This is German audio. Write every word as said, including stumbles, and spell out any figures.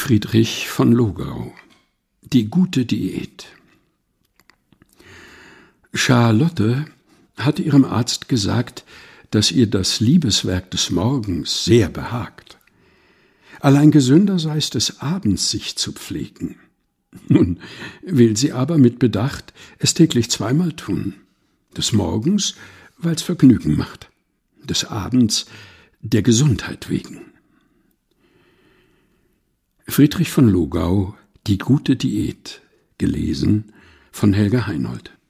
Friedrich von Logau. Die gute Diät. Charlotte hatte ihrem Arzt gesagt, dass ihr das Liebeswerk des Morgens sehr behagt. Allein gesünder sei es des Abends, sich zu pflegen. Nun will sie aber mit Bedacht es täglich zweimal tun. Des Morgens, weil's Vergnügen macht, des Abends der Gesundheit wegen. Friedrich von Logau, Die gute Diät, gelesen von Helga Heinold.